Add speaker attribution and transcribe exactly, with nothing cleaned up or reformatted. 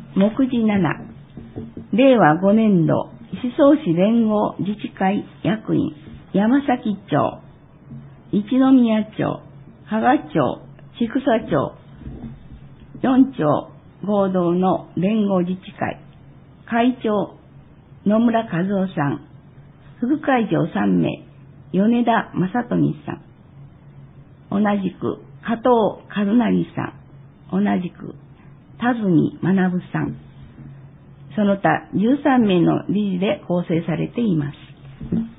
Speaker 1: 目次なな、れいわごねんど、思想市連合自治会役員、山崎町、一宮町、芳賀町、千種町、よん町合同の連合自治会、会長、野村和夫さん、副会長さんめい、米田正富さん、同じく加藤和成さん、同じく田住学さん、その他じゅうさんめいの理事で構成されています。